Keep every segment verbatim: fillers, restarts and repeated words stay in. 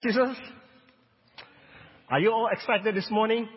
Jesus, are you all excited this morning?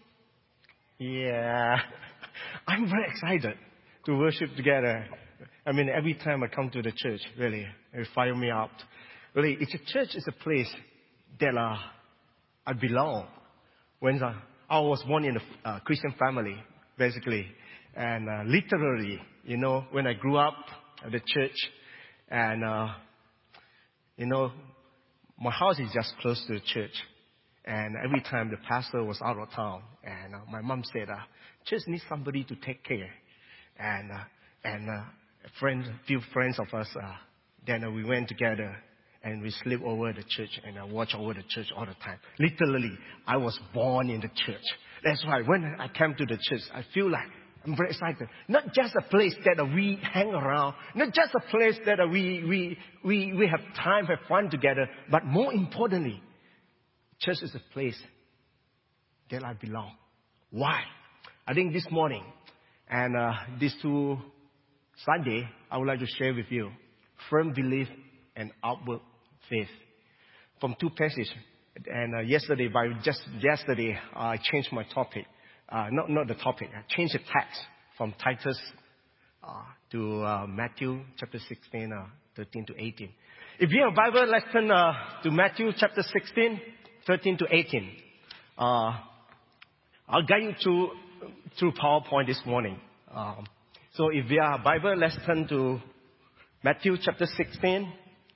Yeah, I'm very excited to worship together. I mean, every time I come to the church, really, it fires me up. Really, it's a church is a place that uh, I belong. When uh, I was born in a uh, Christian family, basically, and uh, literally, you know, when I grew up at the church, and uh, you know, my house is just close to the church. And every time the pastor was out of town, and uh, my mom said, uh, church needs somebody to take care. And uh, and uh, a friend, a few friends of us, uh, then uh, we went together and we sleep over the church and uh, watch over the church all the time. Literally, I was born in the church. That's why when I came to the church, I feel like I'm very excited. Not just a place that uh, we hang around, not just a place that uh, we, we, we, we have time, have fun together, but more importantly, church is a place that I belong. Why? I think this morning and uh, these two Sunday, I would like to share with you firm belief and outward faith from two passages. And uh, yesterday, by just yesterday, uh, I changed my topic. Uh, not not the topic. I changed the text from Titus uh, to uh, Matthew chapter sixteen, uh, thirteen to eighteen. If you have a Bible, let's turn uh, to Matthew chapter sixteen, thirteen to eighteen. Uh, I'll guide you through through PowerPoint this morning. Um, so if you have a Bible, let's turn to Matthew chapter sixteen,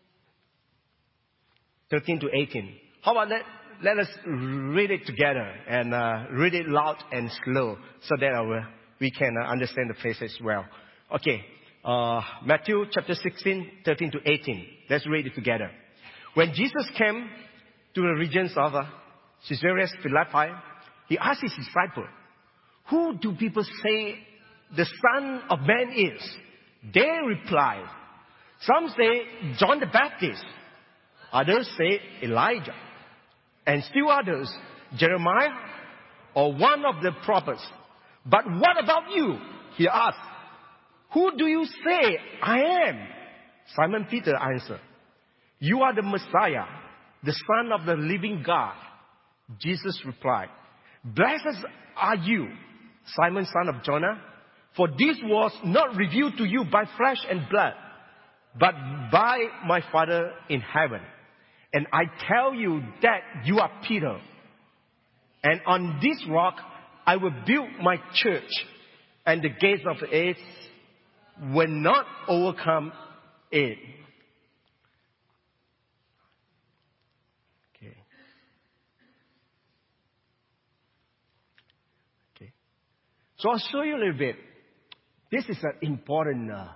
thirteen to eighteen. How about that? Let us read it together and uh, read it loud and slow so that our, we can uh, understand the passage well. Okay, uh, Matthew chapter sixteen, thirteen to eighteen. Let's read it together. When Jesus came to the regions of uh, Caesarea Philippi, he asked his disciples, "Who do people say the Son of Man is?" They replied, "Some say John the Baptist, others say Elijah, and still others, Jeremiah or one of the prophets. But what about you?" He asked. "Who do you say I am?" Simon Peter answered, "You are the Messiah, the Son of the living God." Jesus replied, "Blessed are you, Simon, son of Jonah, for this was not revealed to you by flesh and blood, but by my Father in heaven. And I tell you that you are Peter, and on this rock I will build my church, and the gates of Hades will not overcome it." Okay. Okay. So I'll show you a little bit. This is an important uh,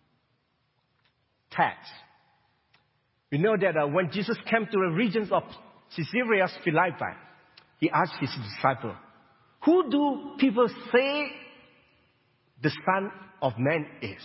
text. We know that uh, when Jesus came to the regions of Caesarea Philippi, he asked his disciples, "Who do people say the Son of Man is?"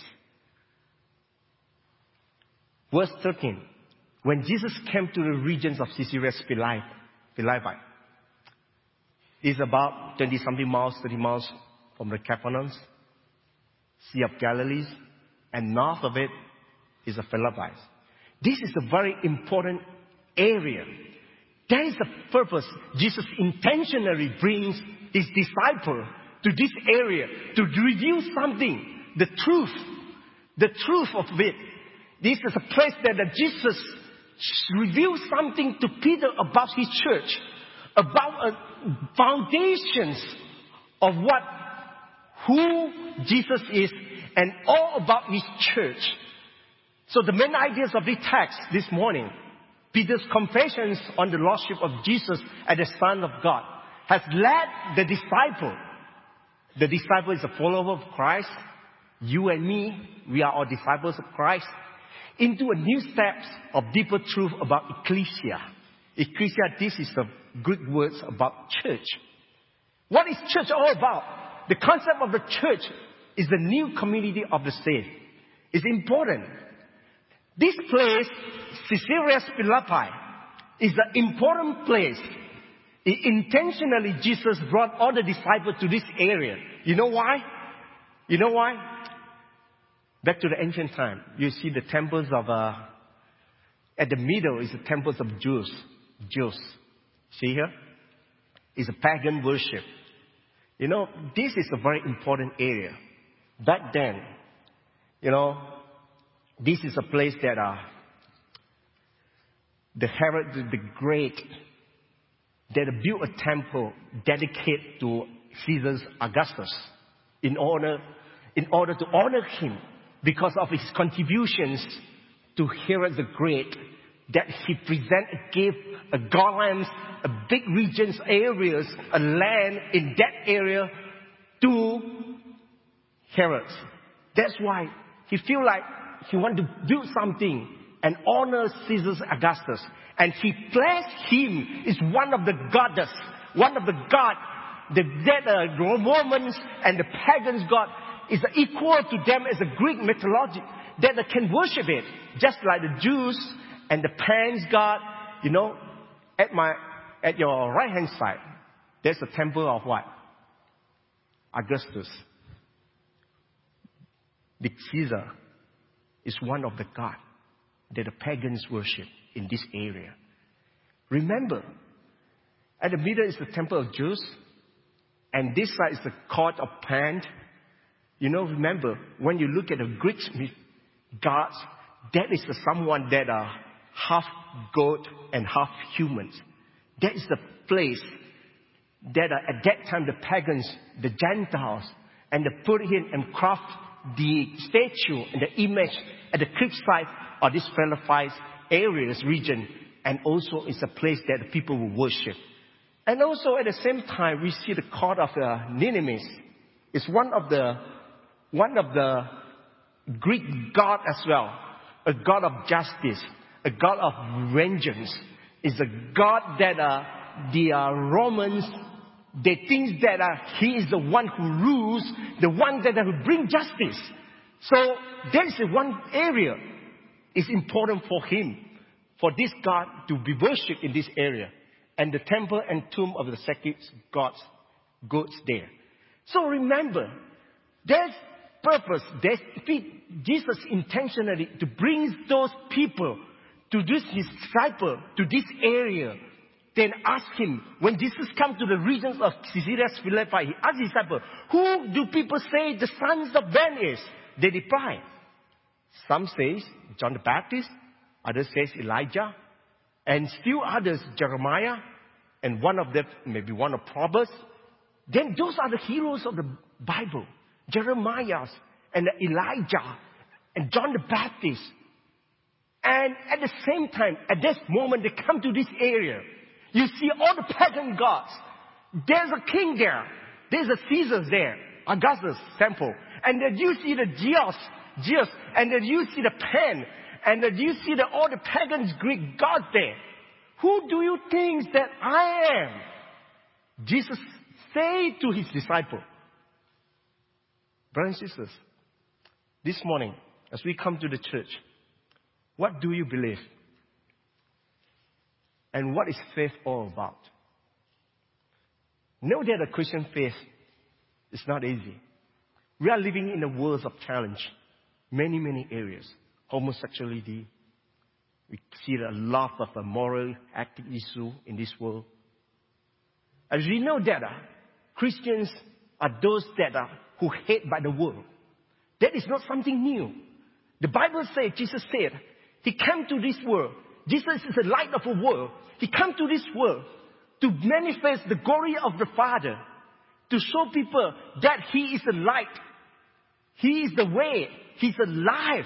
Verse thirteen, when Jesus came to the regions of Caesarea Philippi, it's about twenty-something miles, thirty miles from the Capernaum, Sea of Galilee, and north of it is the Philippi. This is a very important area. That is the purpose Jesus intentionally brings his disciple to this area to reveal something, the truth, the truth of it. This is a place that Jesus reveals something to Peter about his church, about uh, foundations of what, who Jesus is, and all about his church. So the main ideas of the text this morning, Peter's confessions on the Lordship of Jesus as the Son of God, has led the disciple. The disciple is a follower of Christ. You and me, we are all disciples of Christ. Into a new steps of deeper truth about ecclesia. Ecclesia, this is the Greek words about church. What is church all about? The concept of the church is the new community of the saints. It's important. This place, Caesarea Philippi, is an important place. It, intentionally, Jesus brought all the disciples to this area. You know why? You know why? Back to the ancient time, you see the temples of, uh, at the middle is the temples of Jews. Zeus. See here? It's a pagan worship. You know, this is a very important area. Back then, you know, this is a place that uh, the Herod the Great, that built a temple dedicated to Caesar Augustus in order, in order to honor him because of his contributions to Herod the Great, that he presented, gave a garlands, a big regions, areas, a land in that area to Herod. That's why he feel like he want to build something and honor Caesar Augustus. And he placed him as one of the goddess, one of the god, the that uh, Romans and the pagans god is equal to them as a Greek mythology, that they can worship it, just like the Jews and the Pan's god. You know, at my at your right hand side, there's a temple of what? Augustus. The Caesar is one of the gods that the pagans worship in this area. Remember, at the middle is the temple of Zeus, and this side is the court of Pan. You know, remember, when you look at the Greek gods, that is the someone that are half goat and half humans. That is the place that uh, at that time the pagans, the Gentiles, and they put in and craft the statue and the image at the cliffside of this Philippines areas, region, and also it's a place that the people will worship. And also at the same time, we see the court of uh, Nineveh. It's one of the one of the Greek god as well, a god of justice, a god of vengeance. It's a god that uh, the uh, Romans, they think that uh, he is the one who rules, the one that uh, will bring justice. So there is one area. It's important for him, for this God to be worshipped in this area. And the temple and tomb of the sacred gods goes there. So remember, there's purpose. There's Jesus intentionally to bring those people, to this his disciple, to this area. Then ask him, when Jesus come to the regions of Caesarea Philippi, he asked his disciple, who do people say the sons of Ben is? They reply. Some says John the Baptist, others says Elijah, and still others Jeremiah, and one of them maybe one of Proverbs. Then those are the heroes of the Bible, Jeremiah and Elijah and John the Baptist. And at the same time, at this moment, they come to this area. You see all the pagan gods. There's a king there. There's a Caesar there, Augustus temple, and then you see the Zeus. Zeus, and then you see the Pan, and then you see the, all the pagans Greek gods there. Who do you think that I am? Jesus said to his disciple. Brothers and sisters, this morning, as we come to the church, what do you believe? And what is faith all about? Know that a Christian faith is not easy. We are living in a world of challenge. Many, many areas. Homosexuality. We see a lot of a moral active issue in this world. As we know that uh, Christians are those that are who hate by the world. That is not something new. The Bible says, Jesus said, he came to this world. Jesus is the light of the world. He came to this world to manifest the glory of the Father. To show people that he is the light. He is the way. He's alive.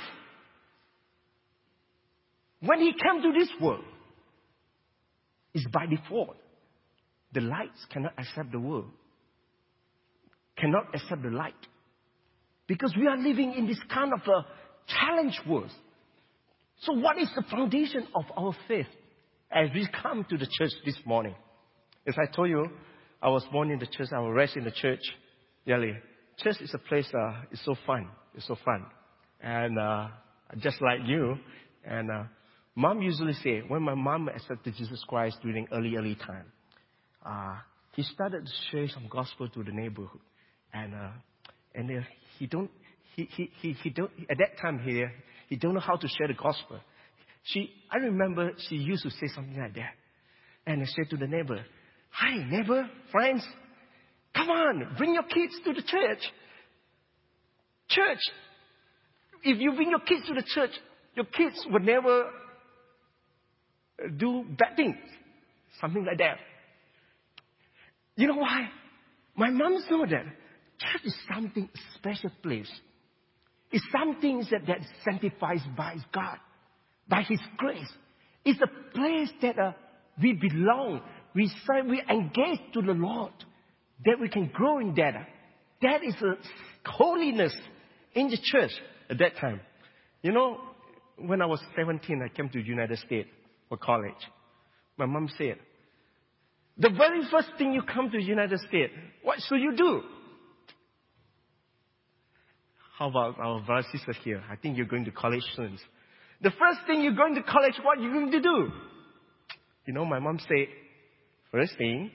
When he came to this world, it's by default. The lights cannot accept the world. Cannot accept the light. Because we are living in this kind of a challenge world. So what is the foundation of our faith as we come to the church this morning? As I told you, I was born in the church. I was raised in the church. Really, church is a place. Uh, it's so fun. It's so fun, and uh, just like you, and uh, mom usually say when my mom accepted Jesus Christ during early early time, uh, he started to share some gospel to the neighborhood, and uh, and uh, he don't he he he he don't at that time here he don't know how to share the gospel. She I remember she used to say something like that. And I said to the neighbor, hi, neighbor, friends, come on, bring your kids to the church. Church, if you bring your kids to the church, your kids will never do bad things. Something like that. You know why? My mom knows that church is something special place. It's something that, that is sanctified by God, by His grace. It's a place that uh, we belong. We serve, we engage to the Lord. That we can grow in that. That is a holiness in the church at that time. You know, when I was seventeen, I came to the United States for college. My mom said, the very first thing you come to the United States, what should you do? How about our brothers and sisters here? I think you're going to college soon. The first thing you're going to college, what are you going to do? You know, my mom said, first thing,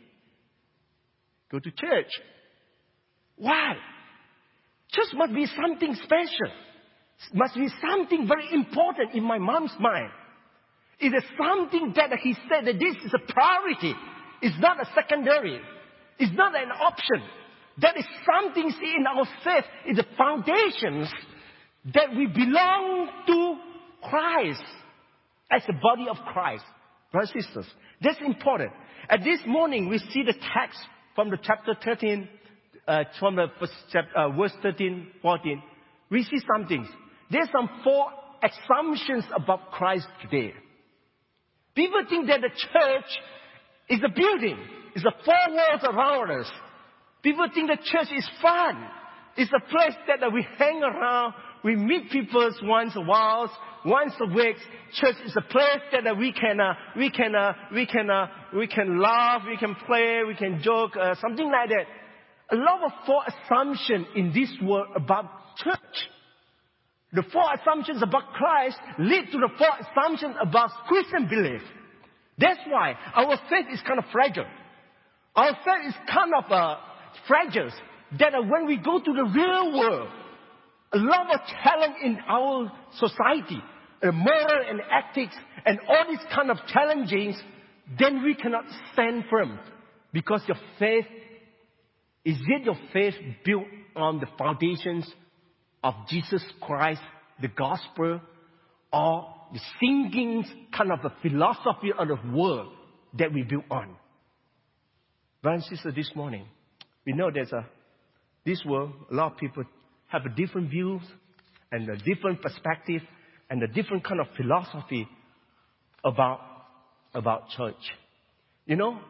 go to church. Why? Church must be something special. Must be something very important in my mom's mind. It is something that he said that this is a priority. It's not a secondary. It's not an option. That is something in our faith, is the foundations that we belong to Christ as the body of Christ. Brothers and sisters, that's important. At this morning, we see the text from the chapter thirteen, uh, from the first chapter, uh, verse thirteen, fourteen. We see some things. There's some four assumptions about Christ today. People think that the church is a building. It's the four walls around us. People think the church is fun. It's a place that we hang around. We meet people once a while, once a week. Church is a place that we can, uh, we can, uh, we can, uh, we can laugh, we can play, we can joke, uh, something like that. A lot of four assumptions in this world about church. The four assumptions about Christ lead to the four assumptions about Christian belief. That's why our faith is kind of fragile. Our faith is kind of uh, fragile. That uh, when we go to the real world, a lot of challenge in our society, uh, moral and ethics, and all these kind of challenges, then we cannot stand firm. Because your faith, is it your faith built on the foundations of Jesus Christ, the gospel, or the thinking kind of a philosophy of the world that we build on? Brothers and sisters, this morning, we know there's a, this world, a lot of people have a different views and a different perspective and a different kind of philosophy about, about church. You know,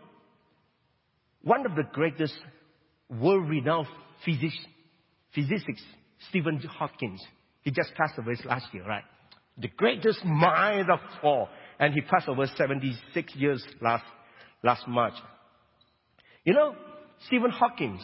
one of the greatest world-renowned physics, physicists, Stephen Hawking, he just passed away last year, right? The greatest mind of all. And he passed away seventy-six years last, last March. You know, Stephen Hawking,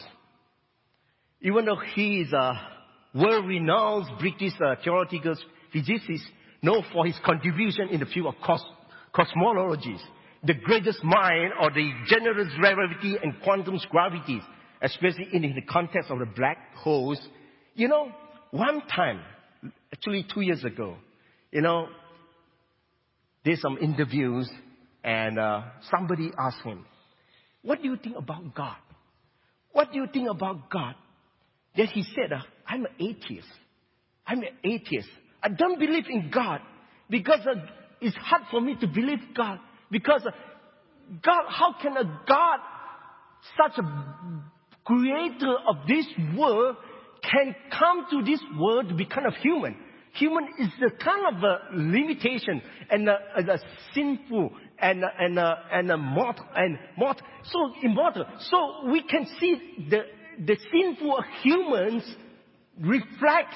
even though he is a world-renowned British uh, theoretical physicist, known for his contribution in the field of cos- cosmology, the greatest mind of the general relativity and quantum gravity, especially in the context of the black holes. You know, one time, actually two years ago, you know, there's some interviews and uh, somebody asked him, what do you think about God? What do you think about God? Then he said, uh, I'm an atheist. I'm an atheist. I don't believe in God because uh, it's hard for me to believe God. Because uh, God, how can a God, such a creator of this world, can come to this world to be kind of human? Human is the kind of a limitation and a, a, a sinful and a, and a, and a mortal and mortal, so immortal. So we can see the the sinful humans reflect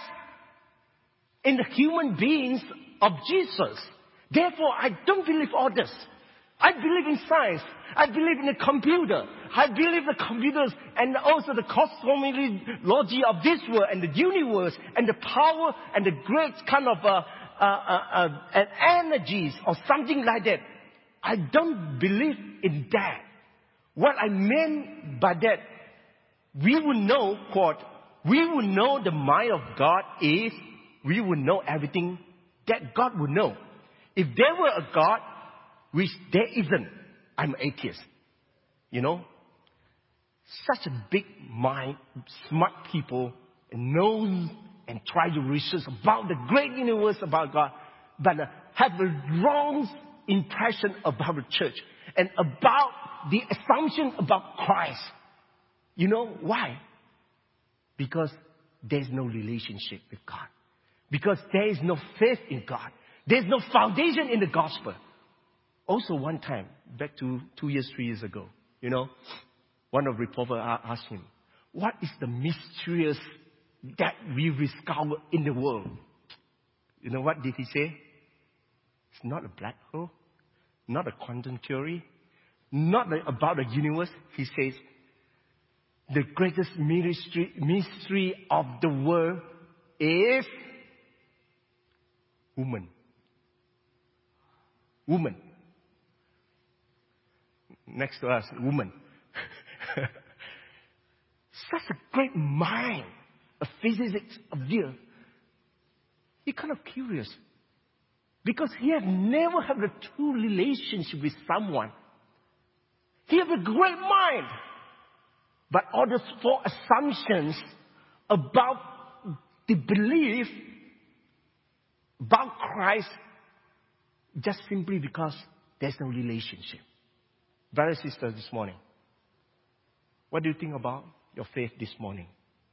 in the human beings of Jesus. Therefore, I don't believe all this. I believe in science. I believe in the computer. I believe the computers and also the cosmology of this world and the universe and the power and the great kind of uh, uh, uh, uh, energies or something like that. I don't believe in that. What I meant by that, we will know, quote, we will know the mind of God is, we will know everything that God will know. If there were a God, which there isn't, I'm atheist. You know? Such a big mind, smart people, and knows and try to research about the great universe, about God, but uh, have a wrong impression about the church and about the assumption about Christ. You know why? Because there's no relationship with God. Because there is no faith in God. There's no foundation in the gospel. Also one time, back to two years, three years ago, you know, one of the reporters asked him, what is the mysterious that we discover in the world? You know what did he say? It's not a black hole, not a quantum theory, not about the universe. He says, the greatest mystery, mystery of the world is woman. Woman. Next to us, woman. Such a great mind, a physicist, a view. He kind of curious. Because he had never had a true relationship with someone. He had a great mind. But all those four assumptions about the belief about Christ just simply because there's no relationship. Brothers and sisters, this morning, what do you think about your faith this morning?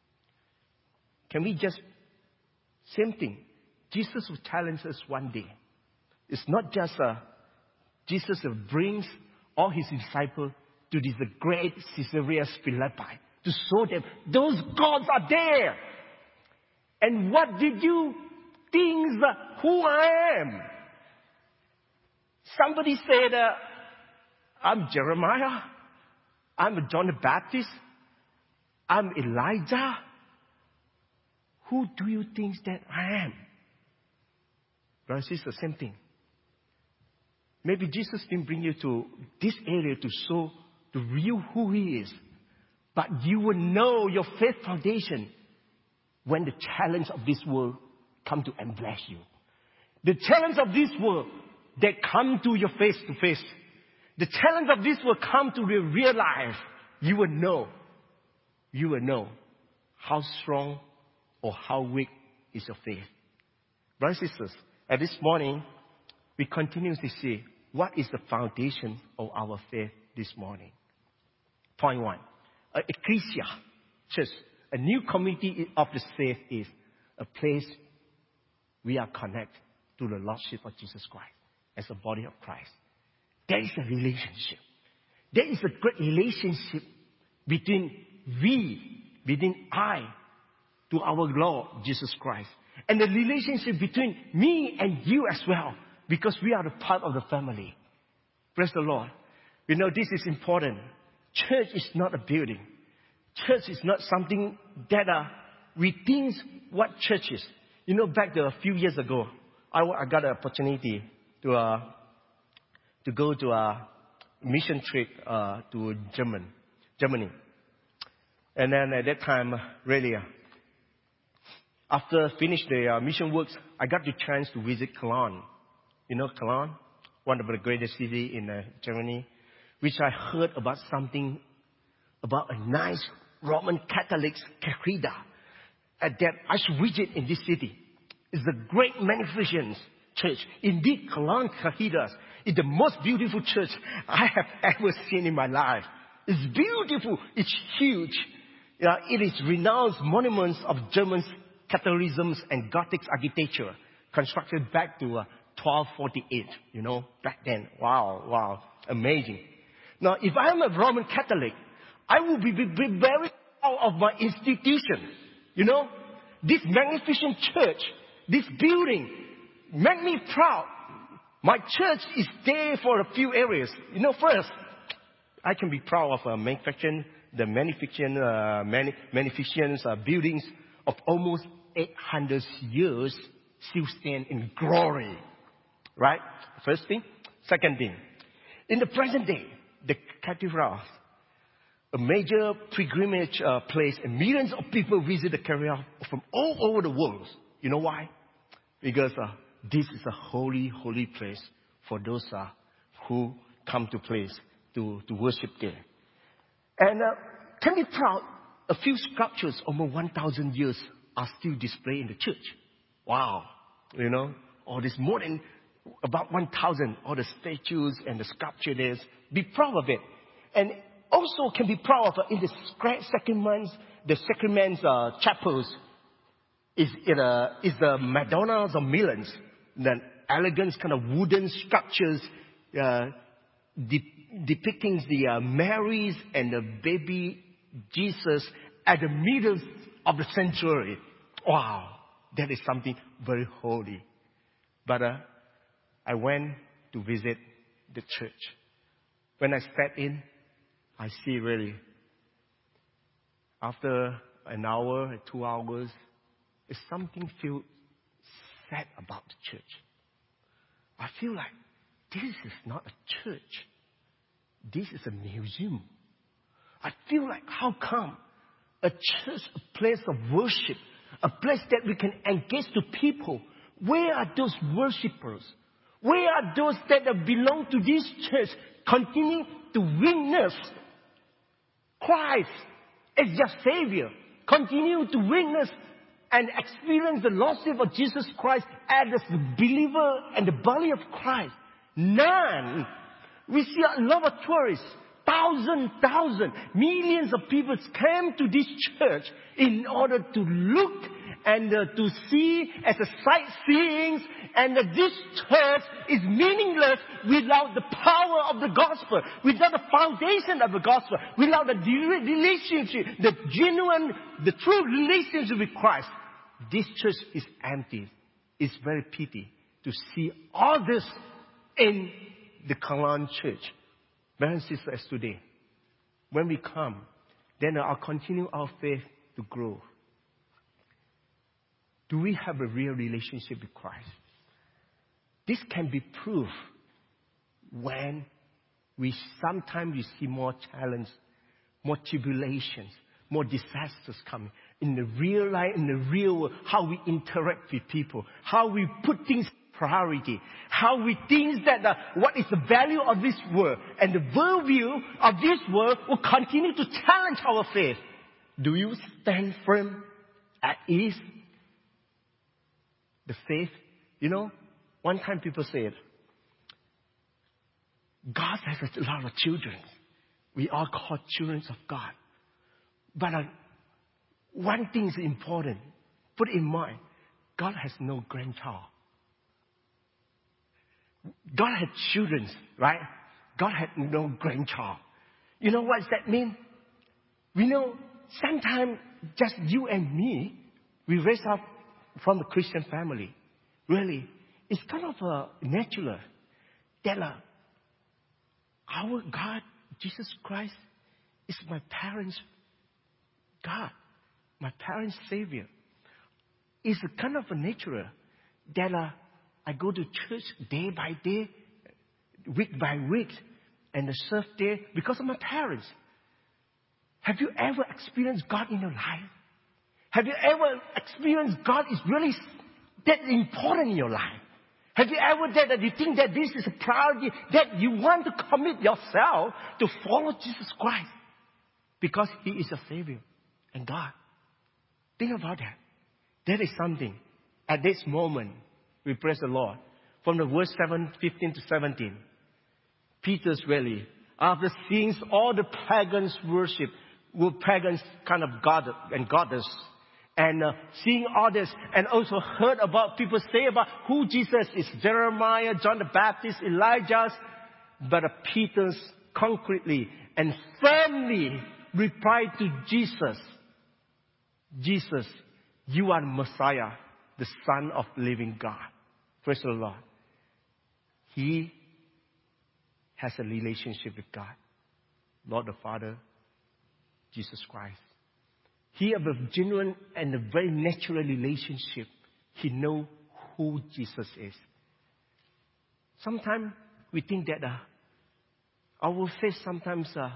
Can we just, same thing, Jesus will challenge us one day. It's not just a, Jesus brings all his disciples to this great Caesarea Philippi to show them those gods are there. And what did you think who I am? Somebody said, uh, I'm Jeremiah. I'm John the Baptist. I'm Elijah. Who do you think that I am? Brothers and sisters, same thing. Maybe Jesus didn't bring you to this area to show the real who he is. But you will know your faith foundation when the challenge of this world come to embrace you. The challenge of this world that come to your face to face. The challenge of this will come to your real life. You will know. You will know how strong or how weak is your faith. Brothers and sisters, at this morning, we continue to see what is the foundation of our faith this morning. Point one, a ecclesia, church, a new community of the faith is a place we are connected to the Lordship of Jesus Christ as a body of Christ. There is a relationship. There is a great relationship between we, between I, to our Lord Jesus Christ. And the relationship between me and you as well, because we are the part of the family. Praise the Lord. We know this is important. Church is not a building. Church is not something that uh, we think what church is. You know, back there a few years ago, I, I got an opportunity to uh, to go to a mission trip uh, to German, Germany. And then at that time, really, uh, after finish the uh, mission works, I got the chance to visit Cologne. You know Cologne, one of the greatest cities in uh, Germany, which I heard about something about a nice Roman Catholic cathedral uh, that I should visit in this city. It's a great magnificent church. Indeed, Cologne Cathedral is the most beautiful church I have ever seen in my life. It's beautiful. It's huge. Uh, it is renowned monuments of German Catholicism and Gothic architecture, constructed back to uh, twelve forty-eight. You know, back then. Wow, wow, amazing. Now, if I am a Roman Catholic, I will be, be, be very proud of my institution. You know, this magnificent church, this building, make me proud. My church is there for a few areas. You know, first, I can be proud of uh, manufacturing, the magnificent, uh, mani- magnificent uh, buildings of almost eight hundred years still stand in glory. Right? First thing. Second thing. In the present day, the cathedral, a major pilgrimage uh, place, and millions of people visit the cathedral from all over the world. You know why? Because uh, this is a holy, holy place for those uh, who come to place to, to worship there. And uh, can be proud, a few sculptures over one thousand years are still displayed in the church. Wow. You know, all this more than about one thousand, all the statues and the sculpture there. Be proud of it. And also can be proud of uh, in the Sacraments, the Sacraments uh, chapels is, it, uh, is the Madonnas of Milans, the elegant kind of wooden sculptures uh, de- depicting the uh, Marys and the baby Jesus at the middle of the sanctuary. Wow, that is something very holy. But uh, I went to visit the church. When I stepped in, I see really, after an hour, two hours, it's something feel sad about the church. I feel like this is not a church. This is a museum. I feel like how come a church, a place of worship, a place that we can engage to people, where are those worshippers? Where are those that belong to this church continue to witness Christ as their Savior? Continue to witness and experience the Lordship of Jesus Christ as the believer and the body of Christ. None. We see a lot of tourists, thousands, thousands, millions of people came to this church in order to look and uh, to see as a sightseeing, and uh, this church is meaningless without the power of the gospel, without the foundation of the gospel, without the relationship, the genuine, the true relationship with Christ. This church is empty. It's very pity to see all this in the Klang church. Brothers and sisters, today, when we come, then I'll continue our faith to grow. Do we have a real relationship with Christ? This can be proved when we sometimes we see more challenge, more tribulations, more disasters coming. In the real life, in the real world, how we interact with people, how we put things priority, how we think that uh, what is the value of this world, and the worldview of this world will continue to challenge our faith. Do you stand firm at ease? The faith, you know, one time people said, God has a lot of children. We are called children of God. But uh, one thing is important. Put in mind, God has no grandchild. God had children, right? God had no grandchild. You know what does that mean? We know sometimes just you and me, we raise up from the Christian family. Really, it's kind of a natural that uh, our God, Jesus Christ, is my parents' God, my parents' Savior. It's a kind of a natural that uh, I go to church day by day, week by week, and I serve there because of my parents. Have you ever experienced God in your life? Have you ever experienced God is really that important in your life? Have you ever that, that you think that this is a priority, that you want to commit yourself to follow Jesus Christ because He is your Savior and God? Think about that. That is something. At this moment, we praise the Lord. From the verse seven, fifteen to seventeen, Peter's really, after seeing all the pagans worship, were pagans kind of God and goddess, and uh, seeing all this, and also heard about people say about who Jesus is, Jeremiah, John the Baptist, Elijah, but uh, Peter's concretely and firmly replied to Jesus, Jesus, you are the Messiah, the Son of the living God. Praise the Lord. He has a relationship with God, Lord the Father, Jesus Christ. He has a genuine and a very natural relationship. He knows who Jesus is. Sometimes we think that uh, our faith sometimes uh,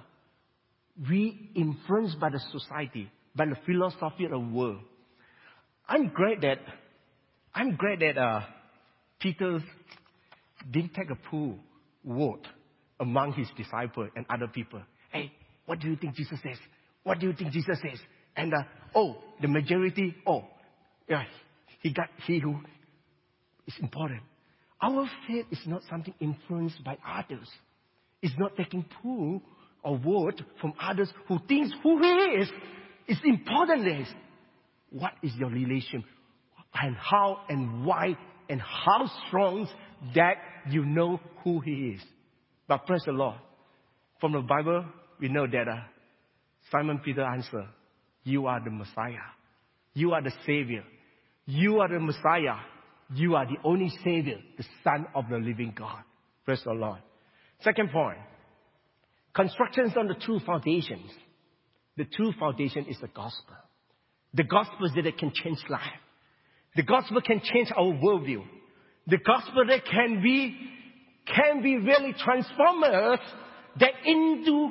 we influenced by the society, by the philosophy of the world. I'm glad that I'm glad that uh, Peter didn't take a pool vote among his disciples and other people. Hey, what do you think Jesus says? What do you think Jesus says? And, uh, oh, the majority, oh, yeah, he got, he who is important. Our faith is not something influenced by others. It's not taking pull or word from others who thinks who he is. It's important is what is your relation and how and why and how strong that you know who he is. But praise the Lord. From the Bible, we know that uh, Simon Peter answered, you are the Messiah. You are the Savior. You are the Messiah. You are the only Savior, the Son of the living God. Praise the Lord. Second point. Constructions on the true foundations. The true foundation is the gospel. The gospel is that it can change life. The gospel can change our worldview. The gospel that can be, can be really transform us that into,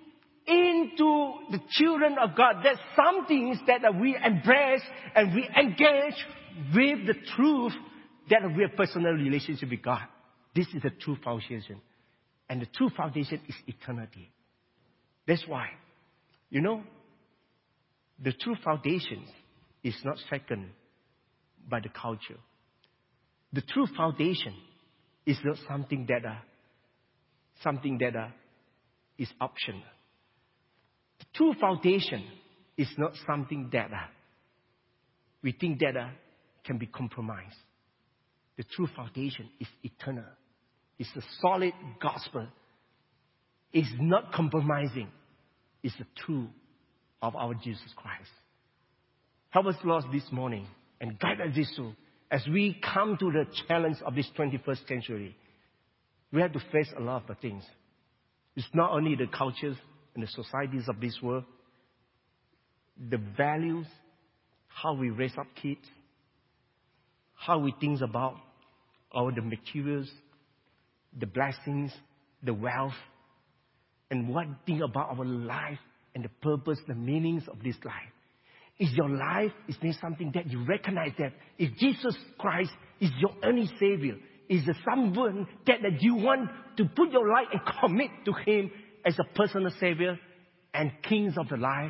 into the children of God. There's some things that we embrace and we engage with the truth that we have personal relationship with God. This is the true foundation. And the true foundation is eternity. That's why, you know, the true foundation is not shaken by the culture. The true foundation is not something that uh, something that uh, is optional. The true foundation is not something that uh, we think that uh, can be compromised. The true foundation is eternal. It's a solid gospel. It's not compromising. It's the truth of our Jesus Christ. Help us, Lord, this morning and guide us this soul as we come to the challenge of this twenty-first century. We have to face a lot of things. It's not only the cultures and the societies of this world, the values, how we raise up kids, how we think about all the materials, the blessings, the wealth, and one thing about our life and the purpose, the meanings of this life. Is your life, is there something that you recognize that if Jesus Christ is your only Savior, is there someone that, that you want to put your life and commit to Him as a personal Savior and King of the life?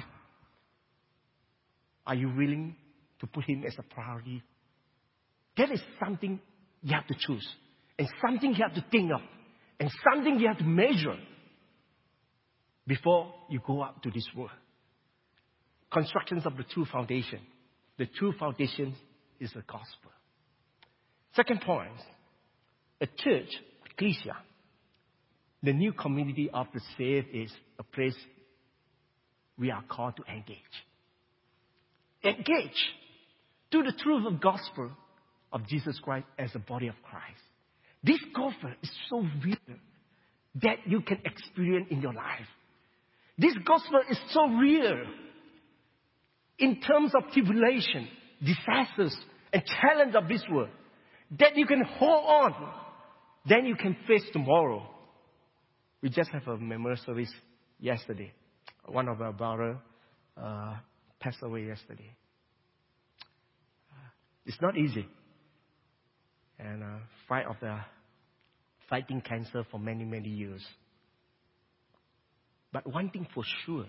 Are you willing to put Him as a priority? That is something you have to choose. And something you have to think of. And something you have to measure before you go out to this world. Constructions of the true foundation. The true foundation is the gospel. Second point, a church, ecclesia, the new community of the saved is a place we are called to engage. Engage to the truth of gospel of Jesus Christ as the body of Christ. This gospel is so real that you can experience in your life. This gospel is so real in terms of tribulation, disasters, and challenge of this world that you can hold on. Then you can face tomorrow. We just have a memorial service yesterday. One of our brothers uh, passed away yesterday. Uh, it's not easy. And uh, fight of the fighting cancer for many, many years. But one thing for sure,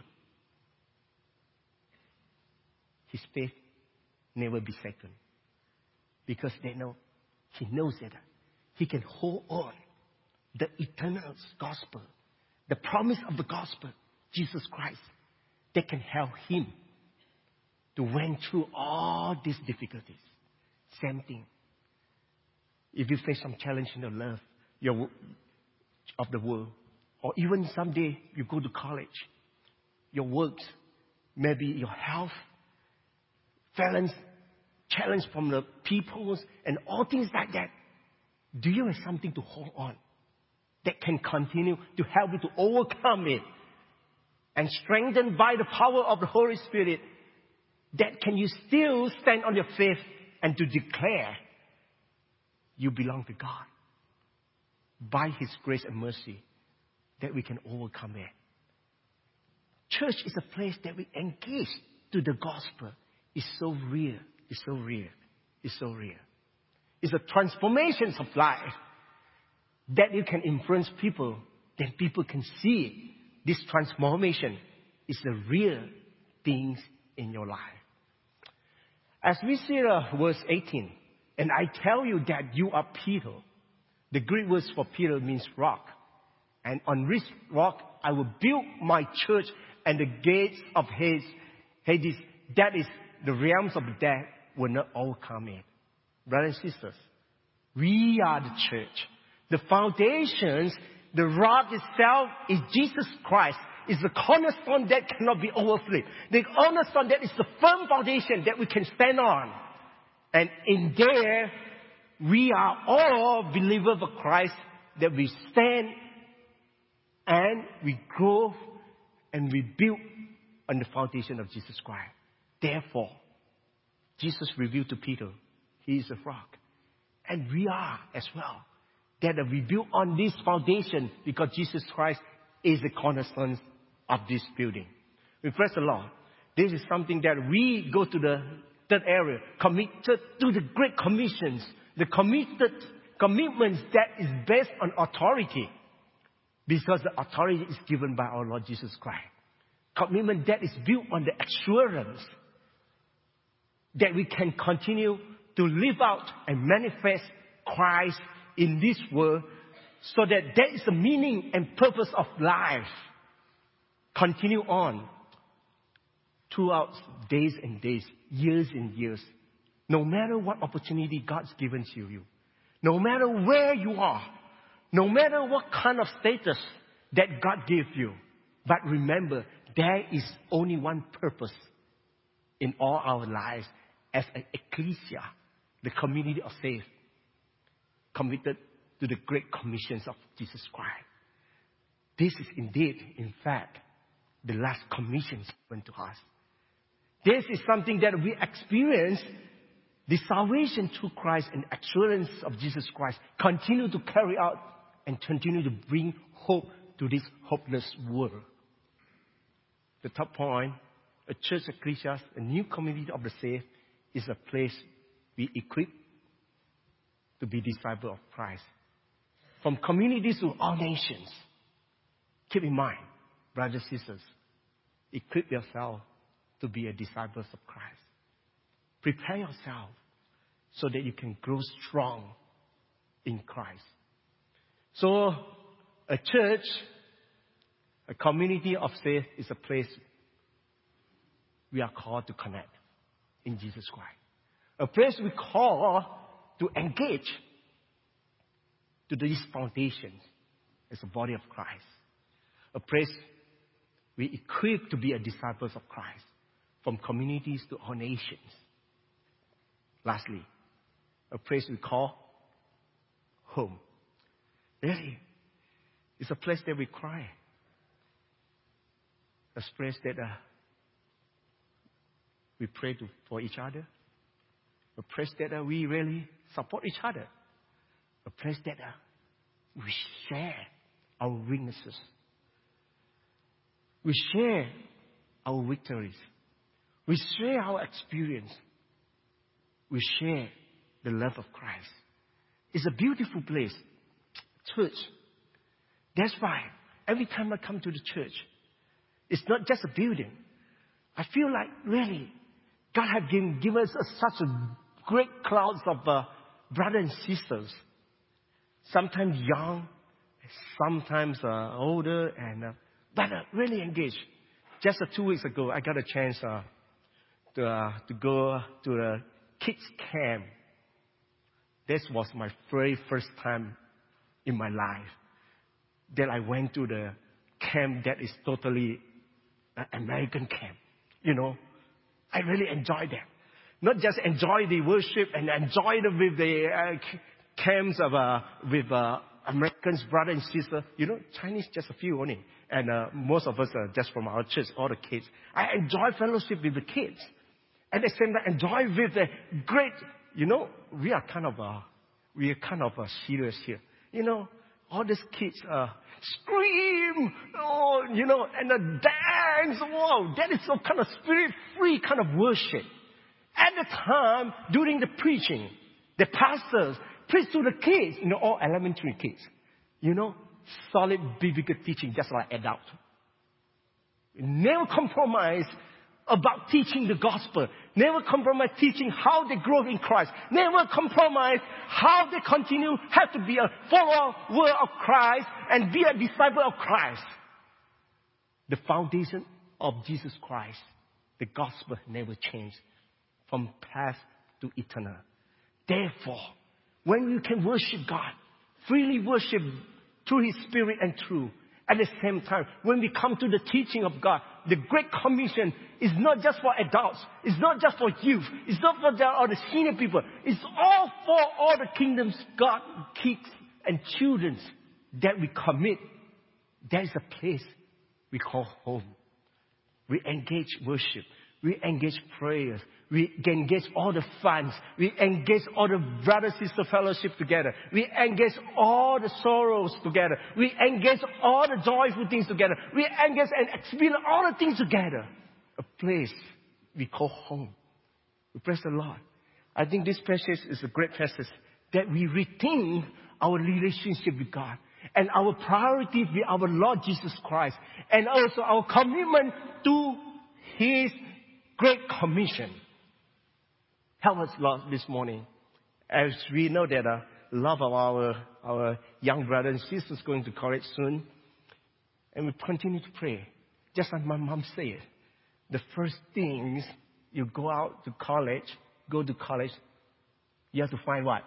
his faith never be shaken. Because they know, he knows that he can hold on the eternal gospel, the promise of the gospel, Jesus Christ, that can help him to went through all these difficulties. Same thing. If you face some challenge in your life, your of the world, or even someday you go to college, your works, maybe your health, challenge, challenge from the peoples and all things like that, do you have something to hold on that can continue to help you to overcome it and strengthened by the power of the Holy Spirit, that can you still stand on your faith and to declare you belong to God by His grace and mercy, that we can overcome it. Church is a place that we engage to the gospel. It's so real. It's so real. It's so real. It's a transformation of life that you can influence people then people can see this transformation is the real things in your life. As we see uh, verse eighteen, and I tell you that you are Peter. The Greek word for Peter means rock. And on this rock I will build my church, and the gates of Hades, Hades, that is the realms of the dead, will not overcome it. Brothers and sisters, we are the church. The foundations, the rock itself is Jesus Christ. It's the cornerstone that cannot be overthrown. The cornerstone that is the firm foundation that we can stand on. And in there, we are all believers of Christ, that we stand and we grow and we build on the foundation of Jesus Christ. Therefore, Jesus revealed to Peter, He is a rock. And we are as well. That we build on this foundation because Jesus Christ is the cornerstone of this building. We praise the Lord. This is something that we go to the third area, committed to the great commissions, the committed commitments that is based on authority, because the authority is given by our Lord Jesus Christ. Commitment that is built on the assurance that we can continue to live out and manifest Christ in this world, so that there is a meaning and purpose of life. Continue on throughout days and days, years and years. No matter what opportunity God's given to you, no matter where you are, no matter what kind of status that God gave you, but remember, there is only one purpose in all our lives as an ecclesia, the community of faith, committed to the great commissions of Jesus Christ. This is indeed, in fact, the last commission given to us. This is something that we experience, the salvation through Christ and assurance of Jesus Christ, continue to carry out and continue to bring hope to this hopeless world. The top point, a church ecclesia, a new community of the faith, is a place we equip to be disciples of Christ. From communities to all nations. Keep in mind, brothers and sisters, equip yourself to be a disciple of Christ. Prepare yourself so that you can grow strong in Christ. So, a church, a community of faith is a place we are called to connect in Jesus Christ. A place we call to engage to these foundations as a body of Christ. A place we equip to be a disciples of Christ, from communities to all nations. Lastly, a place we call home. Really, it's a place that we cry. A place that uh, we pray to, for each other. A place that uh, we really support each other. A place that uh, we share our weaknesses. We share our victories. We share our experience. We share the love of Christ. It's a beautiful place. Church. That's why every time I come to the church, it's not just a building. I feel like really God has given, given us a, such a great clouds of uh, brothers and sisters. Sometimes young, sometimes uh, older, and uh, but uh, really engaged. Just uh, two weeks ago, I got a chance uh, to uh, to go to the kids camp. This was my very first time in my life that I went to the camp that is totally uh, American camp. You know, I really enjoyed that. Not just enjoy the worship and enjoy it with the uh, camps of uh, with uh, Americans, brother and sister. You know, Chinese just a few only, and uh, most of us are just from our church, all the kids. I enjoy fellowship with the kids, and at the same time enjoy with the great. You know, we are kind of uh, we are kind of uh, serious here. You know, all these kids uh, scream, oh, you know, and uh, dance. Wow, that is some kind of spirit-free kind of worship. At the time, during the preaching, the pastors preach to the kids, you know, all elementary kids, you know, solid biblical teaching just like adults. Never compromise about teaching the gospel. Never compromise teaching how they grow in Christ. Never compromise how they continue, have to be a follower of Christ and be a disciple of Christ. The foundation of Jesus Christ, the gospel never changed from past to eternal. Therefore, when you can worship God, freely worship through His Spirit and truth, at the same time, when we come to the teaching of God, the Great Commission is not just for adults. It's not just for youth. It's not for the, all the senior people. It's all for all the kingdoms, God, kids, and children that we commit. There is a place we call home. We engage worship. We engage prayers. We engage all the funds. We engage all the brother sister fellowship together. We engage all the sorrows together. We engage all the joyful things together. We engage and experience all the things together. A place we call home. We praise the Lord. I think this passage is a great passage that we rethink our relationship with God and our priority with our Lord Jesus Christ and also our commitment to His Great Commission. Help us, Lord, this morning. As we know that a lot of our, our young brothers and sisters going to college soon. And we continue to pray. Just like my mom said, the first things you go out to college, go to college, you have to find what?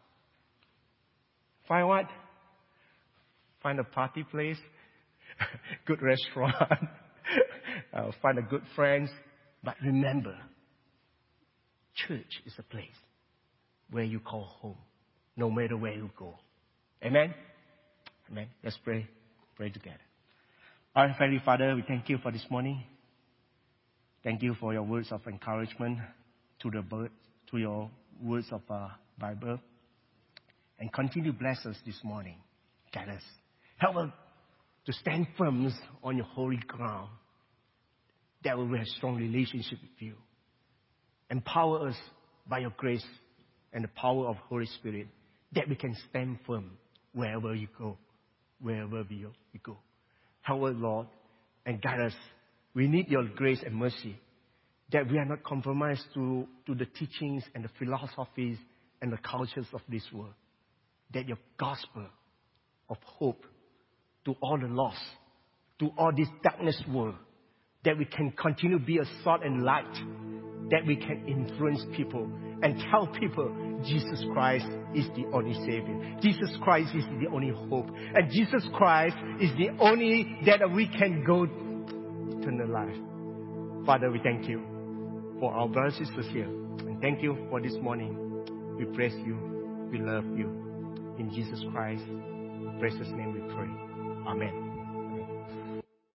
Find what? Find a party place, good restaurant, uh, find a good friends. But remember, church is a place where you call home, no matter where you go. Amen? Amen. Let's pray. Pray together. Our Heavenly Father, we thank you for this morning. Thank you for your words of encouragement to the to your words of uh, Bible. And continue to bless us this morning. Guide us. Help us to stand firm on your holy ground. That we will have a strong relationship with you. Empower us by your grace and the power of Holy Spirit that we can stand firm wherever you go, wherever we go. Help us, Lord, and guide us. We need your grace and mercy that we are not compromised to, to the teachings and the philosophies and the cultures of this world. That your gospel of hope to all the lost, to all this darkness world, that we can continue to be a salt and light, that we can influence people and tell people Jesus Christ is the only Savior. Jesus Christ is the only hope. And Jesus Christ is the only that we can go to eternal life. Father, we thank you for our brothers and sisters here. And thank you for this morning. We praise you. We love you. In Jesus Christ's precious name we pray. Amen.